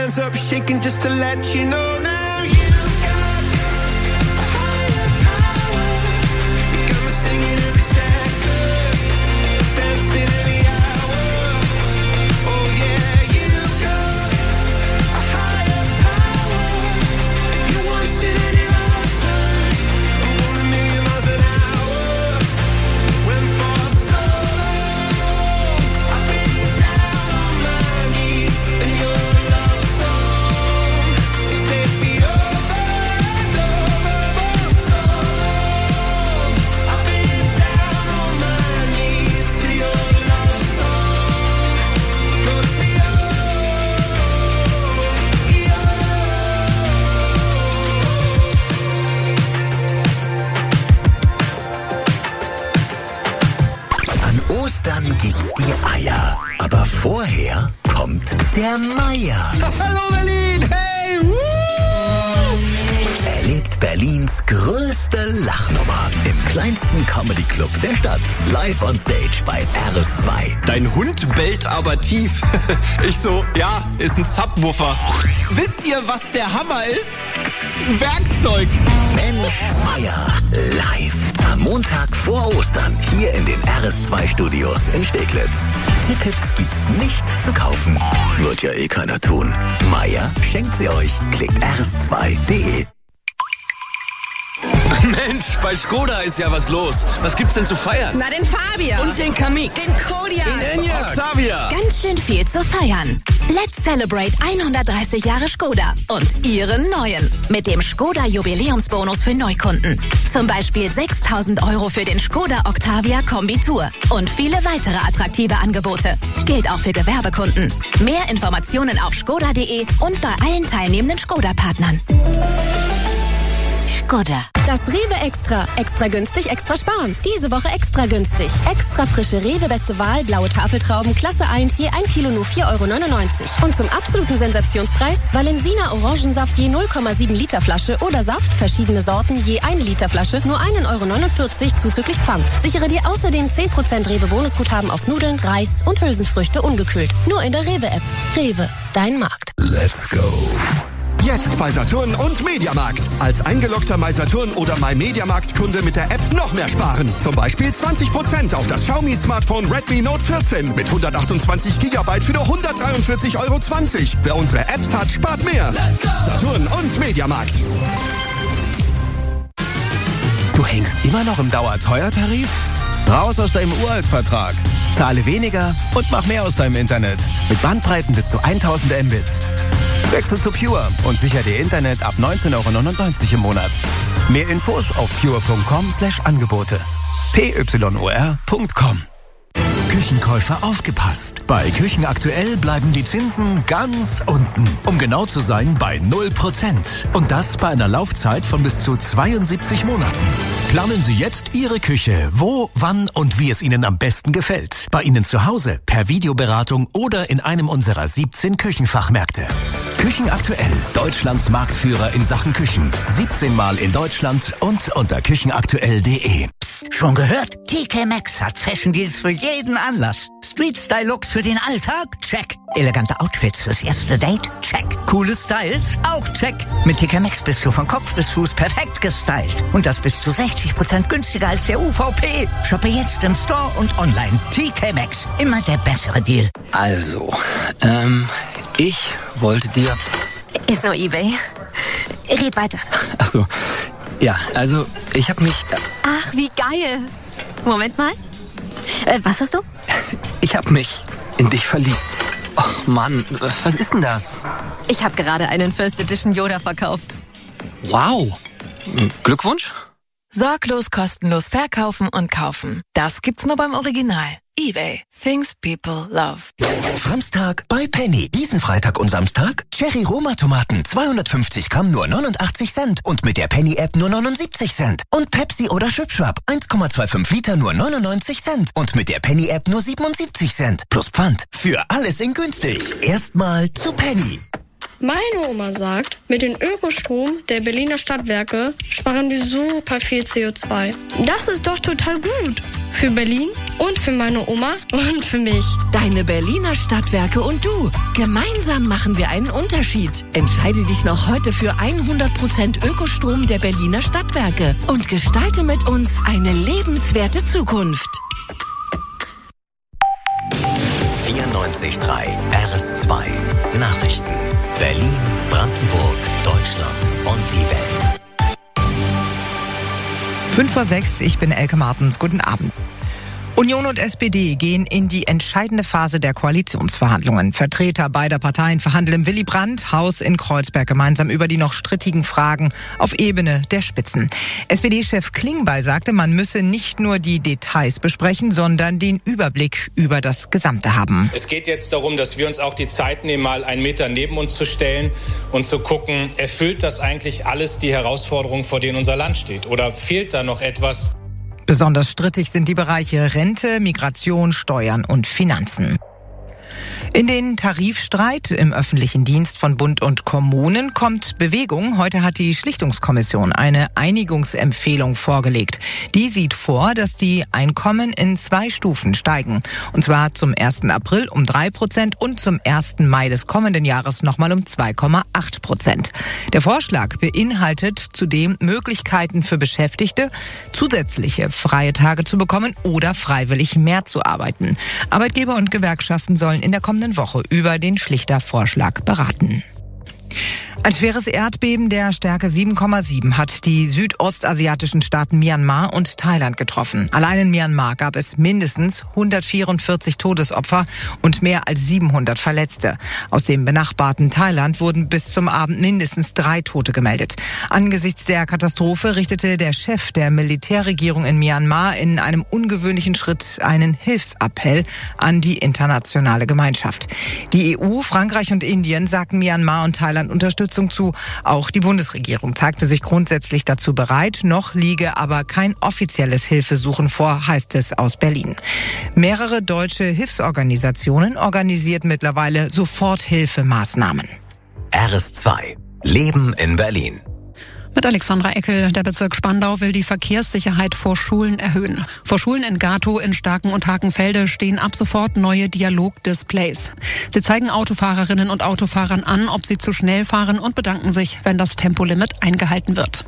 hands up, shaking just to let you know now you've got a higher power. You got me singing every second, dancing every hour. Oh yeah, you've got a higher power. You want it in your lifetime. I'm going a million miles an hour. When for so long I've been down on my knees in your love song. Set me over and over for so long. I've been down on my knees to your love song. Floats me An Ostern gibt's die Eier. Aber vorher kommt der Meier. Hallo Berlin, hey! Woo! Erlebt Berlins größte Lachnummer im kleinsten Comedy-Club der Stadt. Live on Stage bei RS2. Dein Hund bellt aber tief. Ich so, ja, ist ein Subwoofer. Wisst ihr, was der Hammer ist? Werkzeug. Mensch Meier live. Am Montag vor Ostern hier in den RS2-Studios in Steglitz. Tickets gibt's nicht zu kaufen. Wird ja eh keiner tun. Meier schenkt sie euch. Klickt rs2.de. Mensch, bei Skoda ist ja was los. Was gibt's denn zu feiern? Na, den Fabian. Und den Kamiq. Den Kodiaq. Den Enyaq. Octavia. Ganz schön viel zu feiern. Let's celebrate 130 Jahre Skoda und ihren neuen. Mit dem Skoda Jubiläumsbonus für Neukunden. Zum Beispiel 6.000 € für den Skoda Octavia Kombi-Tour. Und viele weitere attraktive Angebote. Gilt auch für Gewerbekunden. Mehr Informationen auf skoda.de und bei allen teilnehmenden Skoda-Partnern. Skoda. Das Rewe Extra. Extra günstig, extra sparen. Diese Woche extra günstig. Extra frische Rewe Beste Wahl, blaue Tafeltrauben, Klasse 1, je 1 Kilo nur 4,99 €. Und zum absoluten Sensationspreis Valensina Orangensaft je 0,7 Liter Flasche oder Saft, verschiedene Sorten, je 1 Liter Flasche, nur 1,49 € zuzüglich Pfand. Sichere dir außerdem 10% Rewe Bonusguthaben auf Nudeln, Reis und Hülsenfrüchte ungekühlt. Nur in der Rewe-App. Rewe, dein Markt. Let's go. Jetzt bei Saturn und Mediamarkt. Als eingeloggter MySaturn oder MyMediamarkt-Kunde mit der App noch mehr sparen. Zum Beispiel 20% auf das Xiaomi-Smartphone Redmi Note 14 mit 128 GB für nur 143,20 €. Wer unsere Apps hat, spart mehr. Saturn und Mediamarkt. Du hängst immer noch im Dauerteuertarif? Raus aus deinem Uraltvertrag. Zahle weniger und mach mehr aus deinem Internet. Mit Bandbreiten bis zu 1000 Mbits. Wechsel zu Pure und sicher dir Internet ab 19,99 € im Monat. Mehr Infos auf pure.com/Angebote. pyur.com. Küchenkäufer aufgepasst. Bei Küchenaktuell bleiben die Zinsen ganz unten. Um genau zu sein, bei 0%. Und das bei einer Laufzeit von bis zu 72 Monaten. Planen Sie jetzt Ihre Küche, wo, wann und wie es Ihnen am besten gefällt. Bei Ihnen zu Hause, per Videoberatung oder in einem unserer 17 Küchenfachmärkte. Küchenaktuell, Deutschlands Marktführer in Sachen Küchen. 17 Mal in Deutschland und unter küchenaktuell.de. Schon gehört? TK Maxx hat Fashion Deals für jeden Anlass. Street-Style-Looks für den Alltag? Check. Elegante Outfits fürs erste Date? Check. Coole Styles? Auch check. Mit TK Maxx bist du von Kopf bis Fuß perfekt gestylt. Und das bis zu 60% günstiger als der UVP. Shoppe jetzt im Store und online. TK Maxx. Immer der bessere Deal. Also, ich wollte dir... Ist nur eBay. Red weiter. Ach so. Ja, also, ich habe mich... Ach, wie geil. Moment mal. Was hast du? Ich habe mich in dich verliebt. Och Mann, was ist denn das? Ich habe gerade einen First Edition Yoda verkauft. Wow. Glückwunsch. Sorglos kostenlos verkaufen und kaufen. Das gibt's nur beim Original. eBay. Things people love. Samstag bei Penny. Diesen Freitag und Samstag Cherry Roma Tomaten 250 Gramm nur 89 Cent und mit der Penny App nur 79 Cent. Und Pepsi oder Schwipschwapp 1,25 Liter nur 99 Cent und mit der Penny App nur 77 Cent. Plus Pfand. Für alles in günstig. Erstmal zu Penny. Meine Oma sagt, mit dem Ökostrom der Berliner Stadtwerke sparen wir super viel CO2. Das ist doch total gut. Für Berlin und für meine Oma und für mich. Deine Berliner Stadtwerke und du. Gemeinsam machen wir einen Unterschied. Entscheide dich noch heute für 100% Ökostrom der Berliner Stadtwerke und gestalte mit uns eine lebenswerte Zukunft. 94.3 RS2 Nachrichten. Berlin, Brandenburg, Deutschland und die Welt. 5:06, ich bin Elke Martens. Guten Abend. Union und SPD gehen in die entscheidende Phase der Koalitionsverhandlungen. Vertreter beider Parteien verhandeln im Willy Brandt-Haus in Kreuzberg gemeinsam über die noch strittigen Fragen auf Ebene der Spitzen. SPD-Chef Klingbeil sagte, man müsse nicht nur die Details besprechen, sondern den Überblick über das Gesamte haben. Es geht jetzt darum, dass wir uns auch die Zeit nehmen, mal einen Meter neben uns zu stellen und zu gucken, erfüllt das eigentlich alles die Herausforderungen, vor denen unser Land steht? Oder fehlt da noch etwas? Besonders strittig sind die Bereiche Rente, Migration, Steuern und Finanzen. In den Tarifstreit im öffentlichen Dienst von Bund und Kommunen kommt Bewegung. Heute hat die Schlichtungskommission eine Einigungsempfehlung vorgelegt. Die sieht vor, dass die Einkommen in 2 Stufen steigen. Und zwar zum 1. April um 3% und zum 1. Mai des kommenden Jahres nochmal um 2,8%. Der Vorschlag beinhaltet zudem Möglichkeiten für Beschäftigte, zusätzliche freie Tage zu bekommen oder freiwillig mehr zu arbeiten. Arbeitgeber und Gewerkschaften sollen in der kommenden Woche über den Schlichtervorschlag beraten. Ein schweres Erdbeben der Stärke 7,7 hat die südostasiatischen Staaten Myanmar und Thailand getroffen. Allein in Myanmar gab es mindestens 144 Todesopfer und mehr als 700 Verletzte. Aus dem benachbarten Thailand wurden bis zum Abend mindestens 3 Tote gemeldet. Angesichts der Katastrophe richtete der Chef der Militärregierung in Myanmar in einem ungewöhnlichen Schritt einen Hilfsappell an die internationale Gemeinschaft. Die EU, Frankreich und Indien sagten Myanmar und Thailand Unterstützung zu. Auch die Bundesregierung zeigte sich grundsätzlich dazu bereit. Noch liege aber kein offizielles Hilfesuchen vor, heißt es aus Berlin. Mehrere deutsche Hilfsorganisationen organisierten mittlerweile Soforthilfemaßnahmen. RS2 Leben in Berlin. Mit Alexandra Eckel. Der Bezirk Spandau will die Verkehrssicherheit vor Schulen erhöhen. Vor Schulen in Gatow, in Starken und Hakenfelde stehen ab sofort neue Dialog-Displays. Sie zeigen Autofahrerinnen und Autofahrern an, ob sie zu schnell fahren und bedanken sich, wenn das Tempolimit eingehalten wird.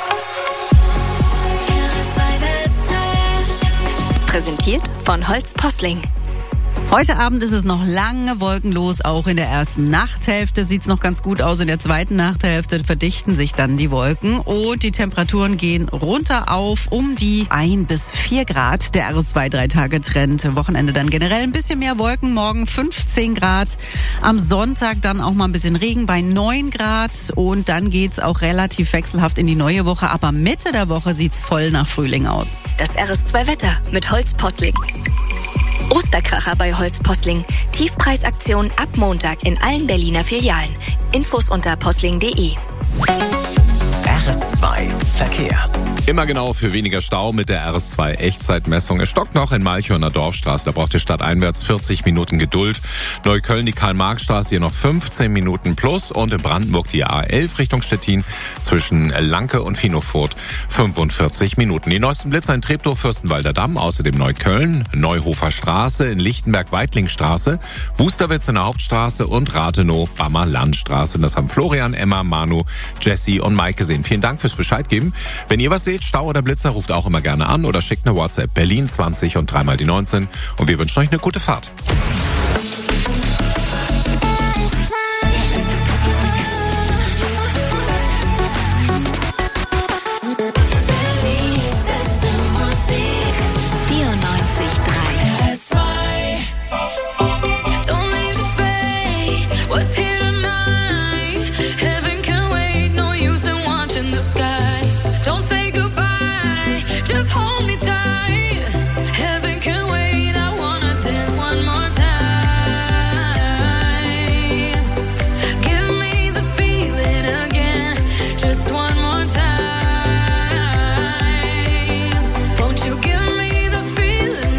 Präsentiert von Holz Posling. Heute Abend ist es noch lange wolkenlos, auch in der ersten Nachthälfte sieht es noch ganz gut aus. In der zweiten Nachthälfte verdichten sich dann die Wolken und die Temperaturen gehen runter auf um die 1 bis 4 Grad. Der RS2 3-Tage-Trend. Wochenende dann generell ein bisschen mehr Wolken, morgen 15 Grad. Am Sonntag dann auch mal ein bisschen Regen bei 9 Grad und dann geht's auch relativ wechselhaft in die neue Woche. Aber Mitte der Woche sieht's voll nach Frühling aus. Das RS2-Wetter mit Holz Posling. Osterkracher bei Holz Posling. Tiefpreisaktion ab Montag in allen Berliner Filialen. Infos unter posling.de. RS2 Verkehr. Immer genau für weniger Stau mit der RS2 Echtzeitmessung. Es stockt noch in Malchoner Dorfstraße. Da braucht ihr stadteinwärts 40 Minuten Geduld. Neukölln die Karl-Marx-Straße hier noch 15 Minuten plus. Und in Brandenburg die A11 Richtung Stettin zwischen Lanke und Finofurt 45 Minuten. Die neuesten Blitzer in Treptow, Fürstenwalder Damm, außerdem Neukölln, Neuhofer Straße, in Lichtenberg Weitlingstraße, Wusterwitz in der Hauptstraße und Rathenow Bammer Landstraße. Das haben Florian, Emma, Manu, Jessie und Mike gesehen. Vielen Dank fürs Bescheid geben. Wenn ihr was seht, Stau oder Blitzer, ruft auch immer gerne an oder schickt eine WhatsApp Berlin 20 und 3 mal die 19 und wir wünschen euch eine gute Fahrt.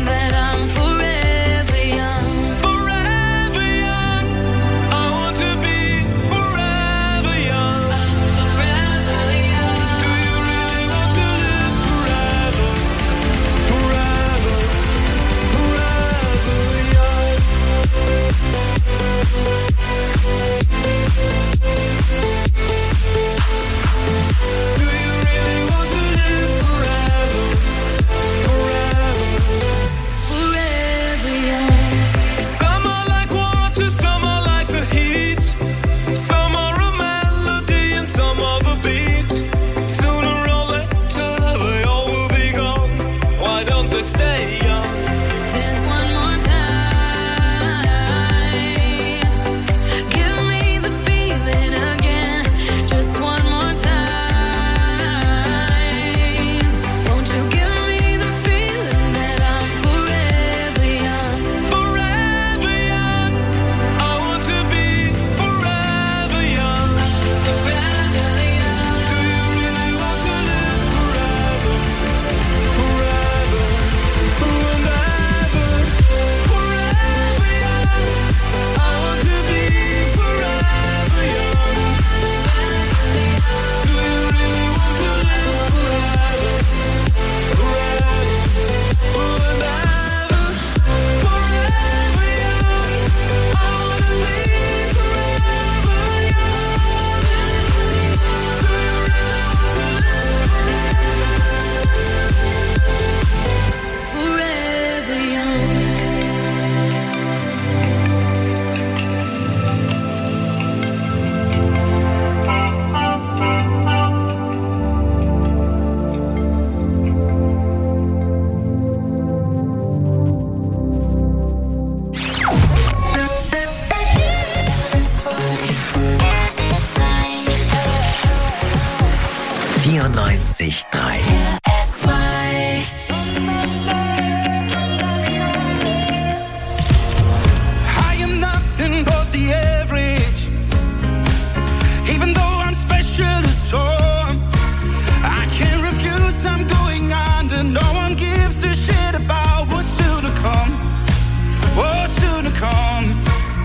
Forever young, I want to be 94.3. I am nothing but the average, even though I'm special to some. I can't refuse, I'm going under. No one gives a shit about what's soon to come. What's soon to come.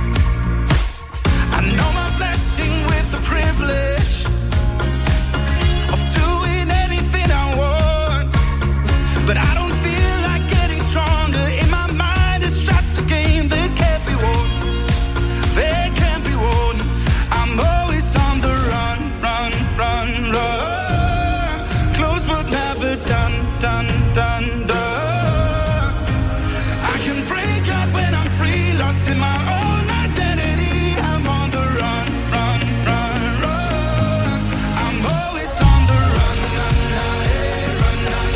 I know my blessing with the privilege of doing anything I want, but I don't feel like getting stronger. In my mind it's just a game that can't be won. They can't be won. I'm always on the run, run, run, run. Close but never done, done, done, done. I can break out when I'm free, lost in my own identity. I'm on the run, run, run, run. I'm always on the run, run, run, run, run,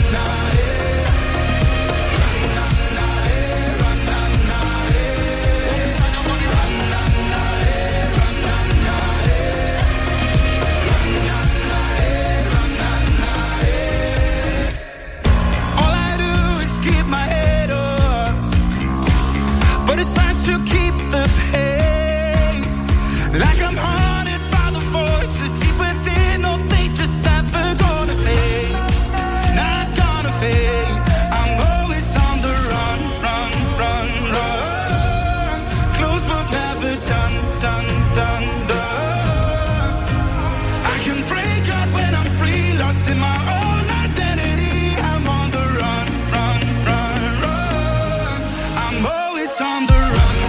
all I do is keep my head up, but it's hard to keep the pace. Like I'm haunted by the voices deep within. Oh, they just never gonna fade, not gonna fade. I'm always on the run, run, run, run. Close but never done, done, done, done. I can break out when I'm free, lost in my own identity. I'm on the run, run, run, run. I'm always on the run.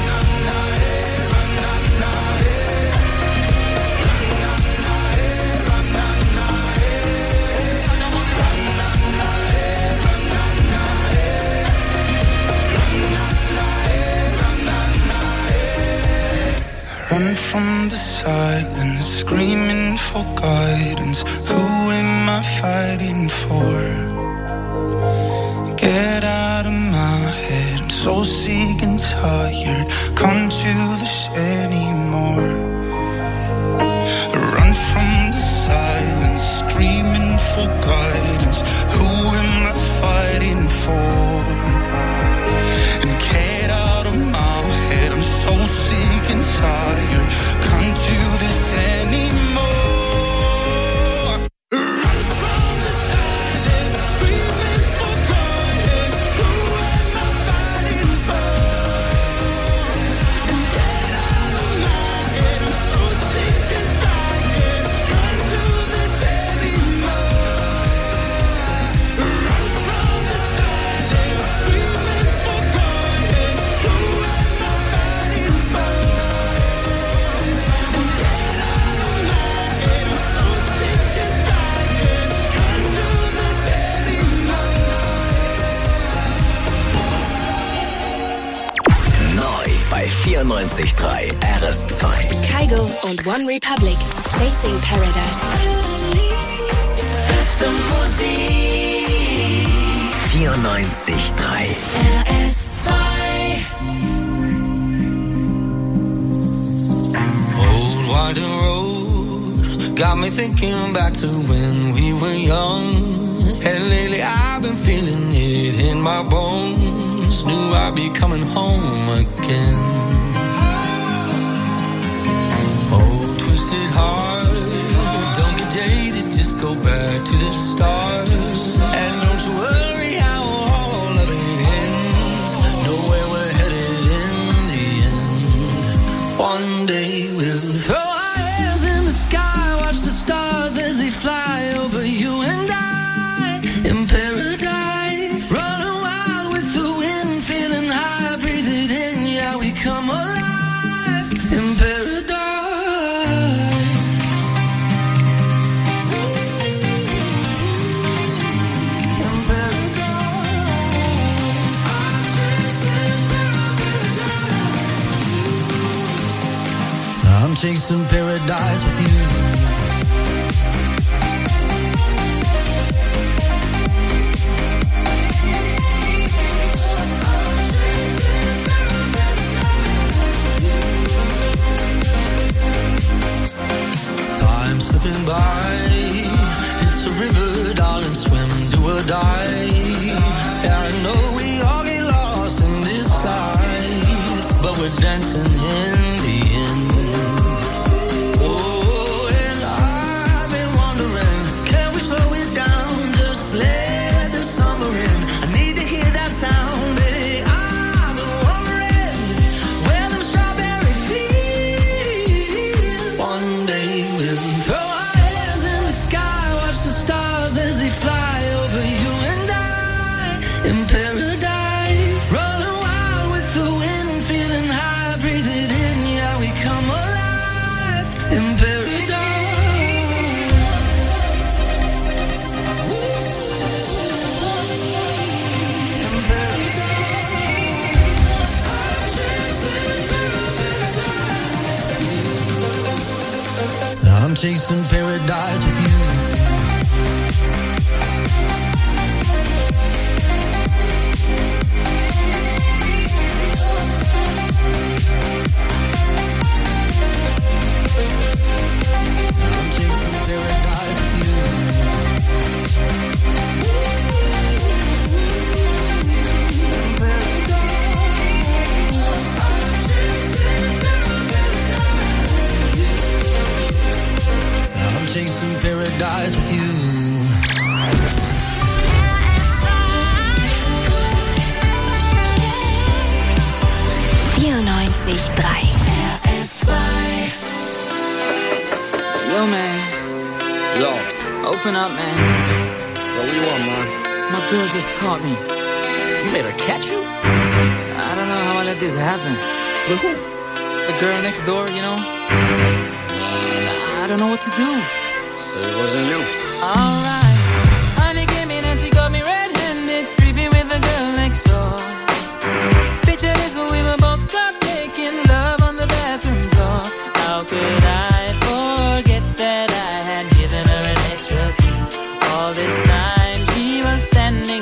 Run from the silence, screaming for guidance. Who am I fighting for? Get out of my head, I'm so sick and tired. Come to this anymore. Run from the silence, screaming for guidance. Who am I fighting for? And get out of my head, I'm so sick and tired. Can't do this anymore. Run from the silence, screaming for guidance. Who am I fighting for? And get out of my head, I'm so sick and tired. Can't do this anymore. Run from the silence, screaming for guidance. Who am I fighting for? And get out of my head, I'm so sick and tired. Can't do this anymore. Neu bei 94.3 RS2. Kygo und One Republic. Chasing Paradise. Beste Musik. 94.3 RS2. Old winding road got me thinking back to when we were young. And lately I've been feeling it in my bones. Knew I'd be coming home again. Oh, twisted heart, don't get jaded, just go back to the start. And don't you worry how all of it ends. Know where we're headed in the end. One day we'll throw our hands in the sky, watch the stars as they fly over you and I in paradise. Running wild with the wind, feeling high, breathe it in, yeah, we come alive in paradise. I'm chasing paradise with you. Time slipping by, it's a river were dancing in the end. Oh, and I've been wondering, can we slow it down? Just let the summer in. I need to hear that sound. Hey, I've been wondering where them strawberry fields. One day we'll throw our hands in the sky, watch the stars as they fly over you and I in paradise. Running wild with the wind, feeling high, breathe it in, yeah, we come alive in paradise. I'm chasing paradise with you. I'm chasing paradise with you. I'm chasing paradise with you. Yo, man. Yo. Open up, man. Yo, what you want, man? My girl just caught me. You made her catch you? I don't know how I let this happen. With who? The girl next door, you know? I don't know what to do. Say it wasn't you. Alright.